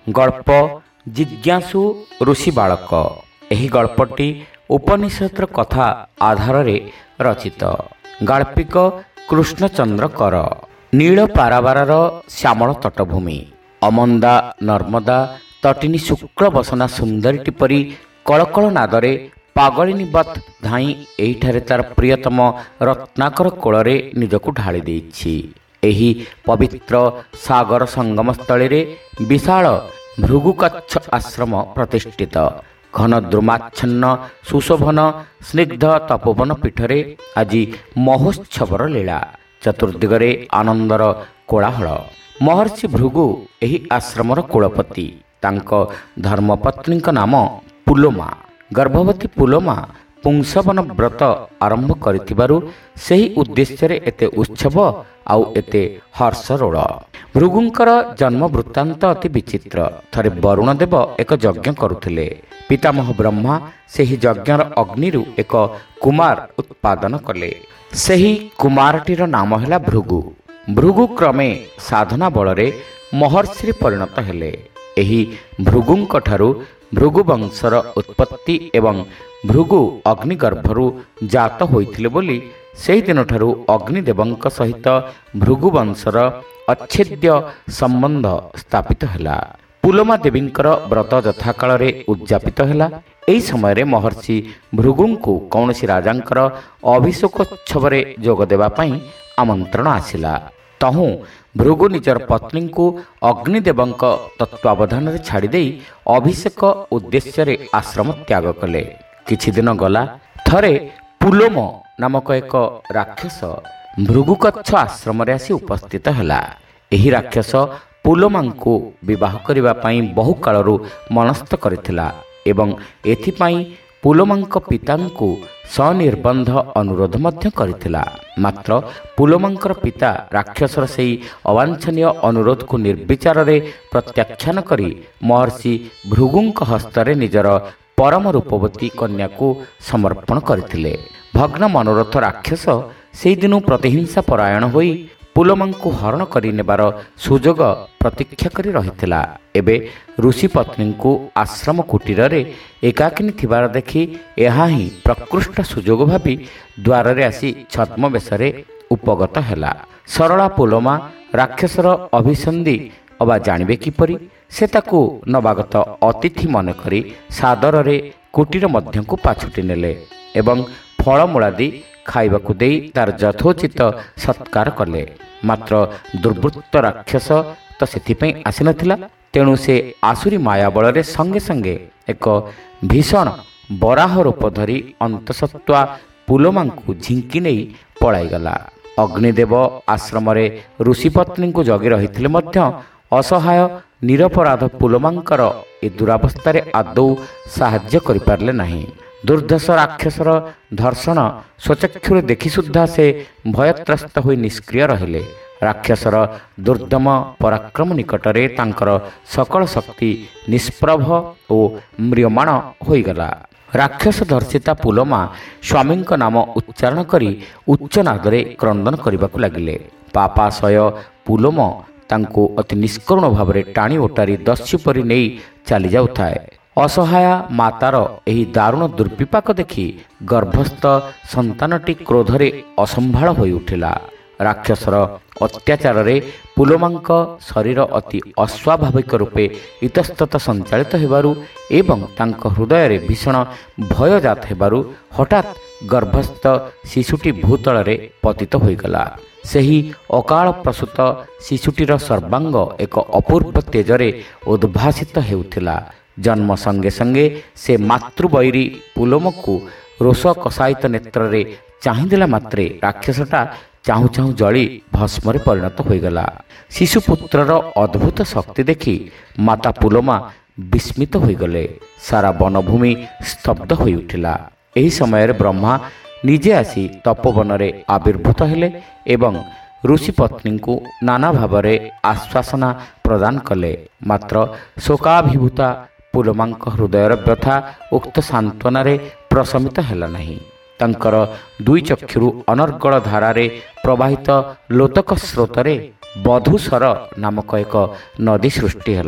ଗଳ୍ପ ଜିଜ୍ଞାସୁ ଋଷି ବାଳକ। ଏହି ଗଳ୍ପଟି ଉପନିଷଦର କଥା ଆଧାରରେ ରଚିତ। ଗାଳ୍ପିକ କୃଷ୍ଣଚନ୍ଦ୍ର କର। ନୀଳ ପାରାବାରର ଶ୍ୟାମଳ ତଟଭୂମି, ଅମନ୍ଦା ନର୍ମଦା ତଟିନୀ ଶୁକ୍ଳ ବସନା ସୁନ୍ଦରୀଟି ପରି କଳକଳ ନାଦରେ ପାଗଳିନୀବତ୍ ଧାଇଁ ଏହିଠାରେ ତାର ପ୍ରିୟତମ ରତ୍ନାକର କୋଳରେ ନିଜକୁ ଢାଳି ଦେଇଛି। ଏହି ପବିତ୍ର ସାଗର ସଙ୍ଗମସ୍ଥଳୀରେ ବିଶାଳ ଭୃଗୁକଚ୍ଛ ଆଶ୍ରମ ପ୍ରତିଷ୍ଠିତ। ଘନ ଦ୍ରୁମାଚ୍ଛନ୍ନ ସୁଶୋଭନ ସ୍ନିଗ୍ଧ ତପୋବନ ପୀଠରେ ଆଜି ମହୋତ୍ସବର ଲୀଳା। ଚତୁର୍ଦିଗରେ ଆନନ୍ଦର କୋଳାହଳ। ମହର୍ଷି ଭୃଗୁ ଏହି ଆଶ୍ରମର କୁଳପତି। ତାଙ୍କ ଧର୍ମପତ୍ନୀଙ୍କ ନାମ ପୁଲୋମା। ଗର୍ଭବତୀ ପୁଲୋମା ପୁଂସବନ ବ୍ରତ ଆରମ୍ଭ କରିଥିବାରୁ ସେହି ଉଦ୍ଦେଶ୍ୟରେ ଏତେ ଉତ୍ସବ ଆଉ ଏତେ ହର୍ଷରୋଳ। ଭୃଗୁଙ୍କର ଜନ୍ମ ବୃତ୍ତାନ୍ତ ଅତି ବିଚିତ୍ର। ଥରେ ବରୁଣ ଦେବ ଏକ ଯଜ୍ଞ କରୁଥିଲେ। ପିତାମହ ବ୍ରହ୍ମା ସେହି ଯଜ୍ଞର ଅଗ୍ନିରୁ ଏକ କୁମାର ଉତ୍ପାଦନ କଲେ। ସେହି କୁମାରଟିର ନାମ ହେଲା ଭୃଗୁ। ଭୃଗୁ କ୍ରମେ ସାଧନା ବଳରେ ମହର୍ଷିରେ ପରିଣତ ହେଲେ। ଏହି ଭୃଗୁଙ୍କଠାରୁ ଭୃଗୁ ବଂଶର ଉତ୍ପତ୍ତି ଏବଂ ଭୃଗୁ ଅଗ୍ନିଗର୍ଭରୁ ଜାତ ହୋଇଥିଲେ ବୋଲି ସେହିଦିନଠାରୁ ଅଗ୍ନିଦେବଙ୍କ ସହିତ ଭୃଗୁ ବଂଶର ଅଚ୍ଛେଦ୍ୟ ସମ୍ବନ୍ଧ ସ୍ଥାପିତ ହେଲା। ପୁଲୋମା ଦେବୀଙ୍କର ବ୍ରତ ଯଥାକାଳରେ ଉଦ୍ଯାପିତ ହେଲା। ଏହି ସମୟରେ ମହର୍ଷି ଭୃଗୁଙ୍କୁ କୌଣସି ରାଜାଙ୍କର ଅଭିଷେକୋତ୍ସବରେ ଯୋଗ ଦେବା ପାଇଁ ଆମନ୍ତ୍ରଣ ଆସିଲା। ତହୁଁ ଭୃଗୁ ନିଜର ପତ୍ନୀଙ୍କୁ ଅଗ୍ନିଦେବଙ୍କ ତତ୍ତ୍ୱାବଧାନରେ ଛାଡ଼ିଦେଇ ଅଭିଷେକ ଉଦ୍ଦେଶ୍ୟରେ ଆଶ୍ରମ ତ୍ୟାଗ କଲେ। କିଛି ଦିନ ଗଲା, ଥରେ ପୁଲୋମ ନାମକ ଏକ ରାକ୍ଷସ ଭୃଗୁକଚ୍ଛ ଆଶ୍ରମରେ ଆସି ଉପସ୍ଥିତ ହେଲା। ଏହି ରାକ୍ଷସ ପୁଲୋମାଙ୍କୁ ବିବାହ କରିବା ପାଇଁ ବହୁ କାଳରୁ ମନସ୍ଥ କରିଥିଲା ଏବଂ ଏଥିପାଇଁ ପୁଲୋମାଙ୍କ ପିତାଙ୍କୁ ସନିର୍ବନ୍ଧ ଅନୁରୋଧ ମଧ୍ୟ କରିଥିଲା। ମାତ୍ର ପୁଲୋମାଙ୍କର ପିତା ରାକ୍ଷସର ସେହି ଅବାଞ୍ଛନୀୟ ଅନୁରୋଧକୁ ନିର୍ବିଚାରରେ ପ୍ରତ୍ୟାଖ୍ୟାନ କରି ମହର୍ଷି ଭୃଗୁଙ୍କ ହସ୍ତରେ ନିଜର ପରମ ରୂପବତୀ କନ୍ୟାକୁ ସମର୍ପଣ କରିଥିଲେ। ଭଗ୍ନ ମନୋରଥ ରାକ୍ଷସ ସେହିଦିନୁ ପ୍ରତିହିଂସା ପରାୟଣ ହୋଇ ପୁଲୋମାଙ୍କୁ ହରଣ କରି ନେବାର ସୁଯୋଗ ପ୍ରତୀକ୍ଷା କରି ରହିଥିଲା। ଏବେ ଋଷି ପତ୍ନୀଙ୍କୁ ଆଶ୍ରମ କୁଟୀରରେ ଏକାକିନୀ ଥିବାର ଦେଖି ଏହା ହିଁ ପ୍ରକୃଷ୍ଟ ସୁଯୋଗ ଭାବି ଦ୍ୱାରରେ ଆସି ଛଦ୍ମବେଶରେ ଉପଗତ ହେଲା। ସରଳା ପୁଲୋମା ରାକ୍ଷସର ଅଭିସନ୍ଧି ଅବା ଜାଣିବେ କିପରି? ସେ ତାକୁ ନବାଗତ ଅତିଥି ମନେକରି ସାଦରରେ କୁଟୀର ମଧ୍ୟକୁ ପାଛୁଟି ନେଲେ ଏବଂ ଫଳମୂଳାଦି ଖାଇବାକୁ ଦେଇ ତାର ଯଥୋଚିତ ସତ୍କାର କଲେ। ମାତ୍ର ଦୁର୍ବୃତ୍ତ ରାକ୍ଷସ ତ ସେଥିପାଇଁ ଆସିନଥିଲା। ତେଣୁ ସେ ଆସୁରୀ ମାୟା ବଳରେ ସଙ୍ଗେ ସଙ୍ଗେ ଏକ ଭୀଷଣ ବରାହ ରୂପ ଧରି ଅନ୍ତଃସତ୍ତ୍ୱା ପୁଲୋମାଙ୍କୁ ଝିଙ୍କି ନେଇ ପଳାଇଗଲା। ଅଗ୍ନିଦେବ ଆଶ୍ରମରେ ଋଷିପତ୍ନୀଙ୍କୁ ଜଗି ରହିଥିଲେ ମଧ୍ୟ ଅସହାୟ ନିରପରାଧ ପୁଲୋମାଙ୍କର ଏ ଦୁରାବସ୍ଥାରେ ଆଦୌ ସାହାଯ୍ୟ କରିପାରିଲେ ନାହିଁ। ଦୁର୍ଦ୍ଧର୍ଷ ରାକ୍ଷସର ଧର୍ଷଣ ସ୍ୱଚକ୍ଷୁରେ ଦେଖି ସୁଦ୍ଧା ସେ ଭୟତ୍ରସ୍ତ ହୋଇ ନିଷ୍କ୍ରିୟ ରହିଲେ। ରାକ୍ଷସର ଦୁର୍ଦ୍ଦମ ପରାକ୍ରମ ନିକଟରେ ତାଙ୍କର ସକଳ ଶକ୍ତି ନିଷ୍ପ୍ରଭ ଓ ମ୍ରିୟମାଣ ହୋଇଗଲା। ରାକ୍ଷସ ଧର୍ଷିତା ପୁଲୋମା ସ୍ୱାମୀଙ୍କ ନାମ ଉଚ୍ଚାରଣ କରି ଉଚ୍ଚ ନାଦରେ କ୍ରନ୍ଦନ କରିବାକୁ ଲାଗିଲେ। ପାପାଶୟ ପୁଲୋମ ତାଙ୍କୁ ଅତି ନିଷ୍କରୁଣ ଭାବରେ ଟାଣି ଓଟାରି ଦସ୍ୟୁ ପରି ନେଇ ଚାଲି ଯାଉଥାଏ। ଅସହାୟା ମାତାର ଏହି ଦାରୁଣ ଦୁର୍ବିପାକ ଦେଖି ଗର୍ଭସ୍ଥ ସନ୍ତାନଟି କ୍ରୋଧରେ ଅସମ୍ଭାଳ ହୋଇ ଉଠିଲା। ରାକ୍ଷସର ଅତ୍ୟାଚାରରେ ପୁଲୋମାଙ୍କ ଶରୀର ଅତି ଅସ୍ୱାଭାବିକ ରୂପେ ଇତସ୍ତତ ସଞ୍ଚାଳିତ ହେବାରୁ ଏବଂ ତାଙ୍କ ହୃଦୟରେ ଭୀଷଣ ଭୟଜାତ ହେବାରୁ ହଠାତ୍ ଗର୍ଭସ୍ଥ ଶିଶୁଟି ଭୂତଳରେ ପତିତ ହୋଇଗଲା। ସେହି ଅକାଳ ପ୍ରସୂତ ଶିଶୁଟିର ସର୍ବାଙ୍ଗ ଏକ ଅପୂର୍ବ ତେଜରେ ଉଦ୍ଭାସିତ ହେଉଥିଲା। ଜନ୍ମ ସଙ୍ଗେ ସଙ୍ଗେ ସେ ମାତୃବୈରୀ ପୁଲୋମକୁ ରୋଷ କଷାୟିତ ନେତ୍ରରେ ଚାହିଁଦେଲା ମାତ୍ରେ ରାକ୍ଷସଟା ଚାହୁଁ ଚାହୁଁ ଜଳି ଭସ୍ମରେ ପରିଣତ ହୋଇଗଲା। ଶିଶୁପୁତ୍ରର ଅଦ୍ଭୁତ ଶକ୍ତି ଦେଖି ମାତା ପୁଲୋମା ବିସ୍ମିତ ହୋଇଗଲେ। ସାରା ବନଭୂମି ସ୍ତବ୍ଧ ହୋଇଉଠିଲା। ଏହି ସମୟରେ ବ୍ରହ୍ମା ନିଜେ ଆସି ତପୋବନରେ ଆବିର୍ଭୂତ ହେଲେ ଏବଂ ଋଷିପତ୍ନୀଙ୍କୁ ନାନା ଭାବରେ ଆଶ୍ୱାସନା ପ୍ରଦାନ କଲେ। ମାତ୍ର ଶୋକାଭିଭୂତା ପୁଲୋମାଙ୍କ ହୃଦୟର ବ୍ୟଥା ଉକ୍ତ ସାନ୍ତ୍ୱନାରେ ପ୍ରଶମିତ ହେଲା ନାହିଁ। ତାଙ୍କର ଦୁଇ ଚକ୍ଷୁରୁ ଅନର୍ଗଳ ଧାରାରେ ପ୍ରବାହିତ ଲୋତକ ସ୍ରୋତରେ ବଧୂସର ନାମକ ଏକ ନଦୀ ସୃଷ୍ଟି ହେଲା।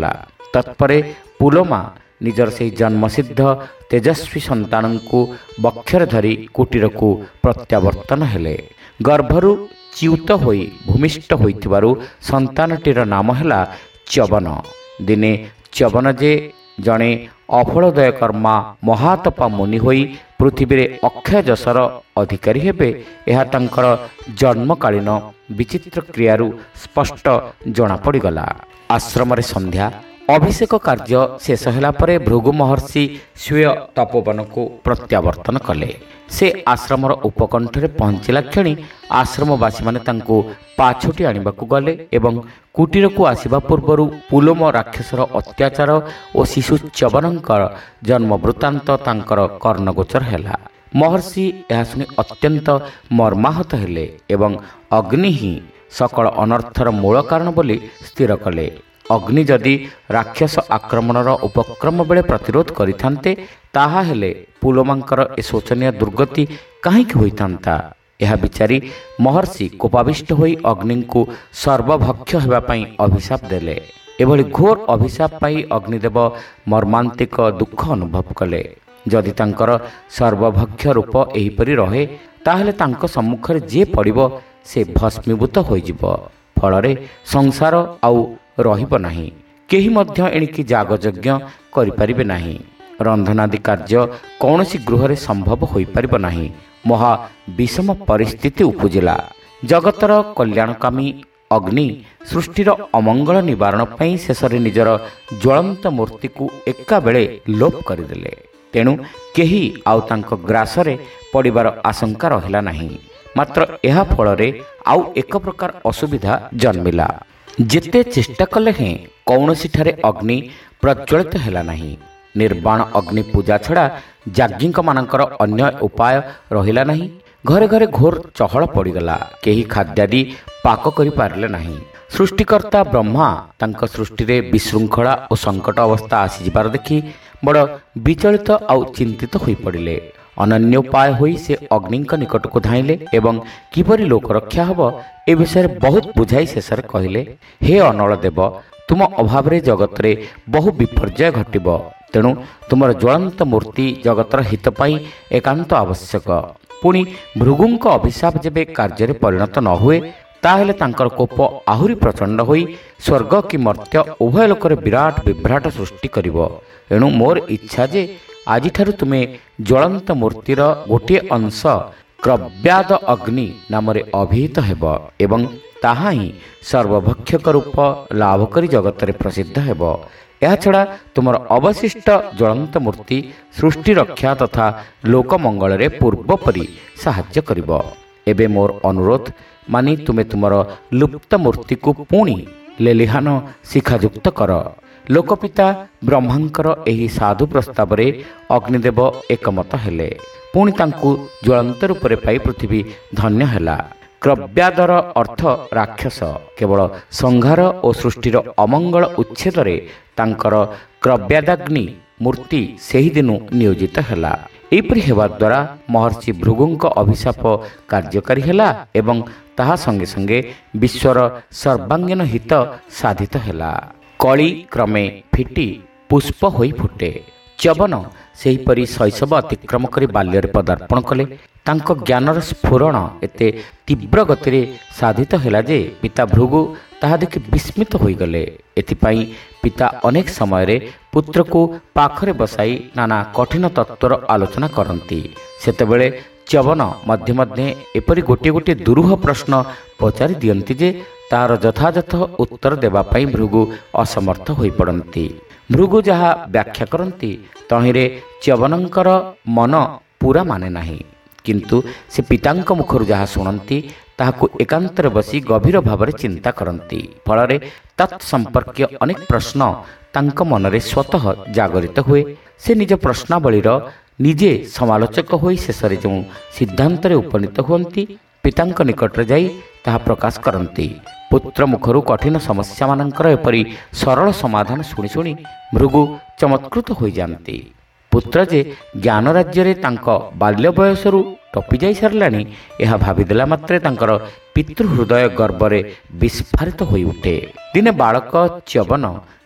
ତତ୍ପରେ ପୁଲୋମା ନିଜର ସେହି ଜନ୍ମସିଦ୍ଧ ତେଜସ୍ୱୀ ସନ୍ତାନଙ୍କୁ ବକ୍ଷରେ ଧରି କୁଟୀରକୁ ପ୍ରତ୍ୟାବର୍ତ୍ତନ ହେଲେ। ଗର୍ଭରୁ ଚ୍ୟୁତ ହୋଇ ଭୂମିଷ୍ଠ ହୋଇଥିବାରୁ ସନ୍ତାନଟିର ନାମ ହେଲା ଚ୍ୟବନ। ଦିନେ ଚ୍ୟବନ ଯେ ଜଣେ ଅଫଳୋଦୟ କର୍ମା ମହାତପା ମୁନି ହୋଇ ପୃଥିବୀରେ ଅକ୍ଷୟ ଯଶର ଅଧିକାରୀ ହେବେ, ଏହା ତାଙ୍କର ଜନ୍ମକାଳୀନ ବିଚିତ୍ର କ୍ରିୟାରୁ ସ୍ପଷ୍ଟ ଜଣାପଡ଼ିଗଲା। ଆଶ୍ରମରେ ସନ୍ଧ୍ୟା। ଅଭିଷେକ କାର୍ଯ୍ୟ ଶେଷ ହେଲା ପରେ ଭୃଗୁ ମହର୍ଷି ସ୍ୱୀୟ ତପୋବନକୁ ପ୍ରତ୍ୟାବର୍ତ୍ତନ କଲେ। ସେ ଆଶ୍ରମର ଉପକଣ୍ଠରେ ପହଞ୍ଚିଲା କ୍ଷଣି ଆଶ୍ରମବାସୀମାନେ ତାଙ୍କୁ ପାଛୋଟି ଆଣିବାକୁ ଗଲେ ଏବଂ କୁଟୀରକୁ ଆସିବା ପୂର୍ବରୁ ପୁଲୋମ ରାକ୍ଷସର ଅତ୍ୟାଚାର ଓ ଶିଶୁ ଚ୍ୟବନଙ୍କର ଜନ୍ମ ବୃତ୍ତାନ୍ତ ତାଙ୍କର କର୍ଣ୍ଣଗୋଚର ହେଲା। ମହର୍ଷି ଏହା ଶୁଣି ଅତ୍ୟନ୍ତ ମର୍ମାହତ ହେଲେ ଏବଂ ଅଗ୍ନି ହିଁ ସକଳ ଅନର୍ଥର ମୂଳ କାରଣ ବୋଲି ସ୍ଥିର କଲେ। ଅଗ୍ନି ଯଦି ରାକ୍ଷସ ଆକ୍ରମଣର ଉପକ୍ରମ ବେଳେ ପ୍ରତିରୋଧ କରିଥାନ୍ତେ, ତାହା ହେଲେ ପୁଲୋମାଙ୍କର ଏ ଶୋଚନୀୟ ଦୁର୍ଗତି କାହିଁକି ହୋଇଥାନ୍ତା? ଏହା ବିଚାରି ମହର୍ଷି କୋପାବିଷ୍ଟ ହୋଇ ଅଗ୍ନିଙ୍କୁ ସର୍ବଭକ୍ଷ ହେବା ପାଇଁ ଅଭିଶାପ ଦେଲେ। ଏଭଳି ଘୋର ଅଭିଶାପ ପାଇ ଅଗ୍ନିଦେବ ମର୍ମାନ୍ତିକ ଦୁଃଖ ଅନୁଭବ କଲେ। ଯଦି ତାଙ୍କର ସର୍ବଭକ୍ଷ ରୂପ ଏହିପରି ରହେ, ତାହେଲେ ତାଙ୍କ ସମ୍ମୁଖରେ ଯିଏ ପଡ଼ିବ ସେ ଭସ୍ମୀଭୂତ ହୋଇଯିବ। ଫଳରେ ସଂସାର ଆଉ ରହିବ ନାହିଁ। କେହି ମଧ୍ୟ ଏଣିକି ଯାଗଯଜ୍ଞ କରିପାରିବେ ନାହିଁ। ରନ୍ଧନାଦି କାର୍ଯ୍ୟ କୌଣସି ଗୃହରେ ସମ୍ଭବ ହୋଇପାରିବ ନାହିଁ। ମହା ବିଷମ ପରିସ୍ଥିତି ଉପୁଜିଲା। ଜଗତର କଲ୍ୟାଣକାମୀ ଅଗ୍ନି ସୃଷ୍ଟିର ଅମଙ୍ଗଳ ନିବାରଣ ପାଇଁ ଶେଷରେ ନିଜର ଜ୍ୱଳନ୍ତ ମୂର୍ତ୍ତିକୁ ଏକାବେଳେ ଲୋପ କରିଦେଲେ। ତେଣୁ କେହି ଆଉ ତାଙ୍କ ଗ୍ରାସରେ ପଡ଼ିବାର ଆଶଙ୍କା ରହିଲା ନାହିଁ। ମାତ୍ର ଏହା ଫଳରେ ଆଉ ଏକ ପ୍ରକାର ଅସୁବିଧା ଜନ୍ମିଲା। ଯେତେ ଚେଷ୍ଟା କଲେ ହେଁ କୌଣସିଠାରେ ଅଗ୍ନି ପ୍ରଜ୍ୱଳିତ ହେଲା ନାହିଁ। ନିର୍ବାଣ ଅଗ୍ନି ପୂଜା ଛଡ଼ା ଯାଜ୍ଞିକମାନଙ୍କର ଅନ୍ୟ ଉପାୟ ରହିଲା ନାହିଁ। ଘରେ ଘରେ ଘୋର ଚହଳ ପଡ଼ିଗଲା। କେହି ଖାଦ୍ୟାଦି ପାକ କରିପାରିଲେ ନାହିଁ। ସୃଷ୍ଟିକର୍ତ୍ତା ବ୍ରହ୍ମା ତାଙ୍କ ସୃଷ୍ଟିରେ ବିଶୃଙ୍ଖଳା ଓ ସଙ୍କଟ ଅବସ୍ଥା ଆସିଯିବାର ଦେଖି ବଡ଼ ବିଚଳିତ ଆଉ ଚିନ୍ତିତ ହୋଇପଡ଼ିଲେ। ଅନନ୍ୟ ଉପାୟ ହୋଇ ସେ ଅଗ୍ନିଙ୍କ ନିକଟକୁ ଧାଇଁଲେ ଏବଂ କିପରି ଲୋକରକ୍ଷା ହେବ ଏ ବିଷୟରେ ବହୁତ ବୁଝାଇ ଶେଷରେ କହିଲେ, ହେ ଅନଳ ଦେବ, ତୁମ ଅଭାବରେ ଜଗତରେ ବହୁ ବିପର୍ଯ୍ୟୟ ଘଟିବ। ତେଣୁ ତୁମର ଜ୍ୱଳନ୍ତ ମୂର୍ତ୍ତି ଜଗତର ହିତ ପାଇଁ ଏକାନ୍ତ ଆବଶ୍ୟକ। ପୁଣି ଭୃଗୁଙ୍କ ଅଭିଶାପ ଯେବେ କାର୍ଯ୍ୟରେ ପରିଣତ ନ ହୁଏ, ତାହେଲେ ତାଙ୍କର କୋପ ଆହୁରି ପ୍ରଚଣ୍ଡ ହୋଇ ସ୍ୱର୍ଗ କି ମର୍ତ୍ତ୍ୟ ଉଭୟ ଲୋକରେ ବିରାଟ ବିଭ୍ରାଟ ସୃଷ୍ଟି କରିବ। ଏଣୁ ମୋର ଇଚ୍ଛା ଯେ ଆଜିଠାରୁ ତୁମେ ଜ୍ୱଳନ୍ତ ମୂର୍ତ୍ତିର ଗୋଟିଏ ଅଂଶ କ୍ରବ୍ୟାଦ ଅଗ୍ନି ନାମରେ ଅଭିହିତ ହେବ ଏବଂ ତାହା ହିଁ ସର୍ବଭକ୍ଷକ ରୂପ ଲାଭ କରି ଜଗତରେ ପ୍ରସିଦ୍ଧ ହେବ। ଏହାଛଡ଼ା ତୁମର ଅବଶିଷ୍ଟ ଜ୍ୱଳନ୍ତ ମୂର୍ତ୍ତି ସୃଷ୍ଟି ରକ୍ଷା ତଥା ଲୋକମଙ୍ଗଳରେ ପୂର୍ବ ପରି ସାହାଯ୍ୟ କରିବ। ଏବେ ମୋର ଅନୁରୋଧ ମାନି ତୁମେ ତୁମର ଲୁପ୍ତ ମୂର୍ତ୍ତିକୁ ପୁଣି ଲେଲିହାନ ଶିଖାଯୁକ୍ତ କର। ଲୋକପିତା ବ୍ରହ୍ମାଙ୍କର ଏହି ସାଧୁ ପ୍ରସ୍ତାବରେ ଅଗ୍ନିଦେବ ଏକମତ ହେଲେ। ପୁଣି ତାଙ୍କୁ ଜ୍ୱଳନ୍ତ ରୂପରେ ପାଇ ପୃଥିବୀ ଧନ୍ୟ ହେଲା। କ୍ରବ୍ୟାଦର ଅର୍ଥ ରାକ୍ଷସ। କେବଳ ସଂହାର ଓ ସୃଷ୍ଟିର ଅମଙ୍ଗଳ ଉଚ୍ଛେଦରେ ତାଙ୍କର କ୍ରବ୍ୟାଦାଗ୍ନି ମୂର୍ତ୍ତି ସେହିଦିନୁ ନିୟୋଜିତ ହେଲା। ଏହିପରି ହେବା ଦ୍ୱାରା ମହର୍ଷି ଭୃଗୁଙ୍କ ଅଭିଶାପ କାର୍ଯ୍ୟକାରୀ ହେଲା ଏବଂ ତାହା ସଙ୍ଗେ ସଙ୍ଗେ ବିଶ୍ୱର ସର୍ବାଙ୍ଗୀନ ହିତ ସାଧିତ ହେଲା। କଳି କ୍ରମେ ଫିଟି ପୁଷ୍ପ ହୋଇ ଫୁଟେ। ଚ୍ୟବନ ସେହିପରି ଶୈଶବ ଅତିକ୍ରମ କରି ବାଲ୍ୟରେ ପଦାର୍ପଣ କଲେ। ତାଙ୍କ ଜ୍ଞାନର ସ୍ଫୁରଣ ଏତେ ତୀବ୍ର ଗତିରେ ସାଧିତ ହେଲା ଯେ ପିତା ଭୃଗୁ ତାହା ଦେଖି ବିସ୍ମିତ ହୋଇଗଲେ। ଏଥିପାଇଁ ପିତା ଅନେକ ସମୟରେ ପୁତ୍ରକୁ ପାଖରେ ବସାଇ ନାନା କଠିନ ତତ୍ତ୍ୱର ଆଲୋଚନା କରନ୍ତି। ସେତେବେଳେ ଚ୍ୟବନ ମଧ୍ୟେ ମଧ୍ୟେ ଏପରି ଗୋଟିଏ ଗୋଟିଏ ଦୁରୂହ ପ୍ରଶ୍ନ ପଚାରି ଦିଅନ୍ତି ଯେ ତାହାର ଯଥାଯଥ ଉତ୍ତର ଦେବା ପାଇଁ ଭୃଗୁ ଅସମର୍ଥ ହୋଇପଡ଼ନ୍ତି। ଭୃଗୁ ଯାହା ବ୍ୟାଖ୍ୟା କରନ୍ତି ତହିଁରେ ଚ୍ୟବନଙ୍କର ମନ ପୂରା ମାନେ ନାହିଁ। କିନ୍ତୁ ସେ ପିତାଙ୍କ ମୁଖରୁ ଯାହା ଶୁଣନ୍ତି ତାହାକୁ ଏକାନ୍ତରେ ବସି ଗଭୀର ଭାବରେ ଚିନ୍ତା କରନ୍ତି। ଫଳରେ ତତ୍ ସମ୍ପର୍କୀୟ ଅନେକ ପ୍ରଶ୍ନ ତାଙ୍କ ମନରେ ସ୍ୱତଃ ଜାଗରିତ ହୁଏ। ସେ ନିଜ ପ୍ରଶ୍ନାବଳୀର ନିଜେ ସମାଲୋଚକ ହୋଇ ଶେଷରେ ଯେଉଁ ସିଦ୍ଧାନ୍ତରେ ଉପନୀତ ହୁଅନ୍ତି, ପିତାଙ୍କ ନିକଟରେ ଯାଇ ତାହା ପ୍ରକାଶ କରନ୍ତି। ପୁତ୍ର ମୁଖରୁ କଠିନ ସମସ୍ୟାମାନଙ୍କର ଏପରି ସରଳ ସମାଧାନ ଶୁଣି ଶୁଣି ଭୃଗୁ ଚମତ୍କୃତ ହୋଇଯାଆନ୍ତି। ପୁତ୍ର ଯେ ଜ୍ଞାନ ରାଜ୍ୟରେ ତାଙ୍କ ବାଲ୍ୟ ବୟସରୁ ଟପି ଯାଇ ସାରିଲାଣି, ଏହା ଭାବିଦେଲା ମାତ୍ରେ ତାଙ୍କର ପିତୃହୃଦୟ ଗର୍ବରେ ବିସ୍ଫାରିତ ହୋଇଉଠେ। ଦିନେ ବାଳକ ଚ୍ୟବନ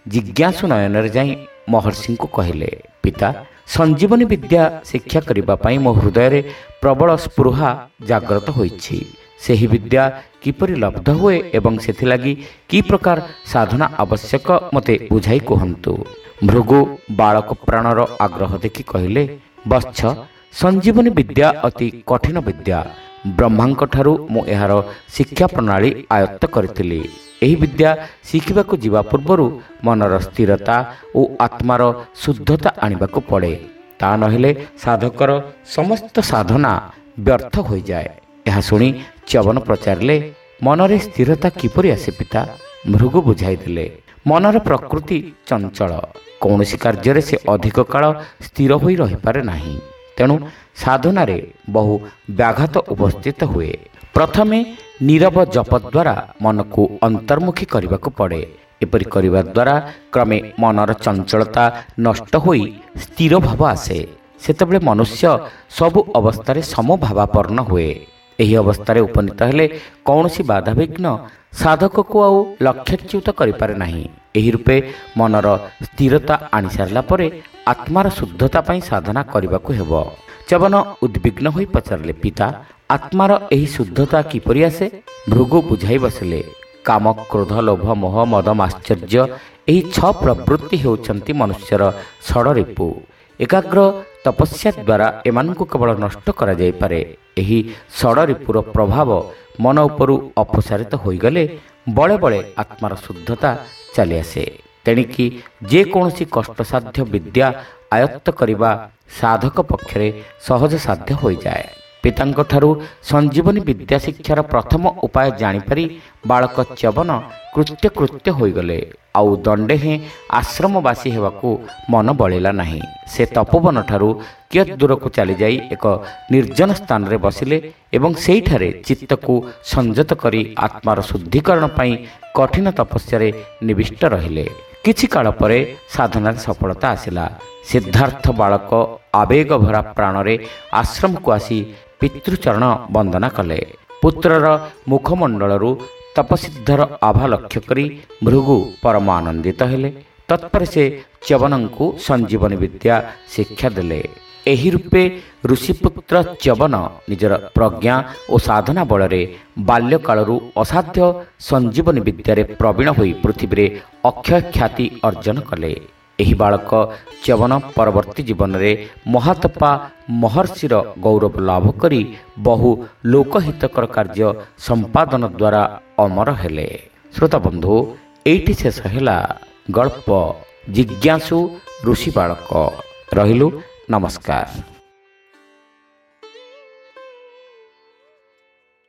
ଜିଜ୍ଞାସୁ ନୟନରେ ଯାଇ ମହର୍ଷିଙ୍କୁ କହିଲେ, ପିତା, ସଞ୍ଜୀବନୀ ବିଦ୍ୟା ଶିକ୍ଷା କରିବା ପାଇଁ ମୋ ହୃଦୟରେ ପ୍ରବଳ ସ୍ପୃହା ଜାଗ୍ରତ ହୋଇଛି। ସେହି ବିଦ୍ୟା କିପରି ଲବ୍ଧ ହୁଏ ଏବଂ ସେଥିଲାଗି କି ପ୍ରକାର ସାଧନା ଆବଶ୍ୟକ ମୋତେ ବୁଝାଇ କୁହନ୍ତୁ। ଭୃଗୁ ବାଳକ ପ୍ରାଣର ଆଗ୍ରହ ଦେଖି କହିଲେ, ବତ୍ସ, ସଞ୍ଜୀବନୀ ବିଦ୍ୟା ଅତି କଠିନ ବିଦ୍ୟା। ବ୍ରହ୍ମାଙ୍କଠାରୁ ମୁଁ ଏହାର ଶିକ୍ଷା ପ୍ରଣାଳୀ ଆୟତ୍ତ କରିଥିଲି। ଏହି ବିଦ୍ୟା ଶିଖିବାକୁ ଯିବା ପୂର୍ବରୁ ମନର ସ୍ଥିରତା ଓ ଆତ୍ମାର ଶୁଦ୍ଧତା ଆଣିବାକୁ ପଡ଼େ। ତା ନହେଲେ ସାଧକର ସମସ୍ତ ସାଧନା ବ୍ୟର୍ଥ ହୋଇଯାଏ। ଏହା ଶୁଣି ଚ୍ୟବନ ପଚାରିଲେ, ମନରେ ସ୍ଥିରତା କିପରି ଆସେ ପିତା? ଭୃଗୁ ବୁଝାଇ ଦେଲେ, ମନର ପ୍ରକୃତି ଚଞ୍ଚଳ। କୌଣସି କାର୍ଯ୍ୟରେ ସେ ଅଧିକ କାଳ ସ୍ଥିର ହୋଇ ରହିପାରେ ନାହିଁ। ତେଣୁ ସାଧନାରେ ବହୁ ବ୍ୟାଘାତ ଉପସ୍ଥିତ ହୁଏ। ପ୍ରଥମେ ନୀରବ ଜପ ଦ୍ୱାରା ମନକୁ ଅନ୍ତର୍ମୁଖୀ କରିବାକୁ ପଡ଼େ। ଏପରି କରିବା ଦ୍ୱାରା କ୍ରମେ ମନର ଚଞ୍ଚଳତା ନଷ୍ଟ ହୋଇ ସ୍ଥିର ଭାବ ଆସେ। ସେତେବେଳେ ମନୁଷ୍ୟ ସବୁ ଅବସ୍ଥାରେ ସମଭାବାପନ୍ନ ହୁଏ। ଏହି ଅବସ୍ଥାରେ ଉପନୀତ ହେଲେ କୌଣସି ବାଧାବିଘ୍ନ ସାଧକକୁ ଆଉ ଲକ୍ଷ୍ୟଚ୍ୟୁତ କରିପାରେ ନାହିଁ। ଏହି ରୂପେ ମନର ସ୍ଥିରତା ଆଣିସାରିଲା ପରେ ଆତ୍ମାର ଶୁଦ୍ଧତା ପାଇଁ ସାଧନା କରିବାକୁ ହେବ। ଚ୍ୟବନ ଉଦ୍ବିଗ୍ନ ହୋଇ ପଚାରିଲେ, ପିତା, ଆତ୍ମାର ଏହି ଶୁଦ୍ଧତା କିପରି ଆସେ? ଭୃଗୁ ବୁଝାଇ ବସିଲେ, କାମ, କ୍ରୋଧ, ଲୋଭ, ମୋହ, ମଦ, ମାଶ୍ଚର୍ଯ୍ୟ ଏହି 6 ପ୍ରବୃତ୍ତି ହେଉଛନ୍ତି ମନୁଷ୍ୟର ଷଡ଼ରିପୁ। ଏକାଗ୍ର ତପସ୍ୟା ଦ୍ୱାରା ଏମାନଙ୍କୁ କେବଳ ନଷ୍ଟ କରାଯାଇପାରେ। ଏହି ଷଡ଼ରିପୁର ପ୍ରଭାବ ମନ ଉପରୁ ଅପସାରିତ ହୋଇଗଲେ ବଳେ ବଳେ ଆତ୍ମାର ଶୁଦ୍ଧତା ଚାଲିଆସେ। ତେଣିକି ଯେକୌଣସି କଷ୍ଟସାଧ୍ୟ ବିଦ୍ୟା ଆୟତ୍ତ କରିବା ସାଧକ ପକ୍ଷରେ ସହଜ ସାଧ୍ୟ ହୋଇଯାଏ। ପିତାଙ୍କଠାରୁ ସଞ୍ଜୀବନୀ ବିଦ୍ୟା ଶିକ୍ଷାର ପ୍ରଥମ ଉପାୟ ଜାଣିପାରି ବାଳକ ଚ୍ୟବନ କୃତ୍ୟ ହୋଇଗଲେ। ଆଉ ଦଣ୍ଡେ ହେଁ ଆଶ୍ରମବାସୀ ହେବାକୁ ମନ ବଳିଲା ନାହିଁ। ସେ ତପୋବନଠାରୁ କିୟତ୍ ଦୂରକୁ ଚାଲିଯାଇ ଏକ ନିର୍ଜନ ସ୍ଥାନରେ ବସିଲେ ଏବଂ ସେଇଠାରେ ଚିତ୍ତକୁ ସଂଯତ କରି ଆତ୍ମାର ଶୁଦ୍ଧୀକରଣ ପାଇଁ କଠିନ ତପସ୍ୟାରେ ନିବିଷ୍ଟ ରହିଲେ। କିଛି କାଳ ପରେ ସାଧନାରେ ସଫଳତା ଆସିଲା। ସିଦ୍ଧାର୍ଥ ବାଳକ ଆବେଗଭରା ପ୍ରାଣରେ ଆଶ୍ରମକୁ ଆସି ପିତୃଚରଣ ବନ୍ଦନା କଲେ। ପୁତ୍ରର ମୁଖମଣ୍ଡଳରୁ ତପସିଦ୍ଧର ଆଭା ଲକ୍ଷ୍ୟ କରି ଭୃଗୁ ପରମ ଆନନ୍ଦିତ ହେଲେ। ତତ୍ପରେ ସେ ଚ୍ୟବନଙ୍କୁ ସଞ୍ଜୀବନୀ ବିଦ୍ୟା ଶିକ୍ଷା ଦେଲେ। ଏହି ରୂପେ ଋଷିପୁତ୍ର ଚ୍ୟବନ ନିଜର ପ୍ରଜ୍ଞା ଓ ସାଧନା ବଳରେ ବାଲ୍ୟକାଳରୁ ଅସାଧ୍ୟ ସଞ୍ଜୀବନୀ ବିଦ୍ୟାରେ ପ୍ରବୀଣ ହୋଇ ପୃଥିବୀରେ ଅକ୍ଷୟ ଖ୍ୟାତି ଅର୍ଜନ କଲେ। ଏହି ବାଳକ ଚ୍ୟବନ ପରବର୍ତ୍ତୀ ଜୀବନରେ ମହାତପା ମହର୍ଷିର ଗୌରବ ଲାଭ କରି ବହୁ ଲୋକହିତକର କାର୍ଯ୍ୟ ସମ୍ପାଦନ ଦ୍ୱାରା ଅମର ହେଲେ। ଶ୍ରୋତାବନ୍ଧୁ, ଏଇଠି ଶେଷ ହେଲା ଗଳ୍ପ ଜିଜ୍ଞାସୁ ଋଷି ବାଳକ। ରହିଲୁ, ନମସ୍କାର।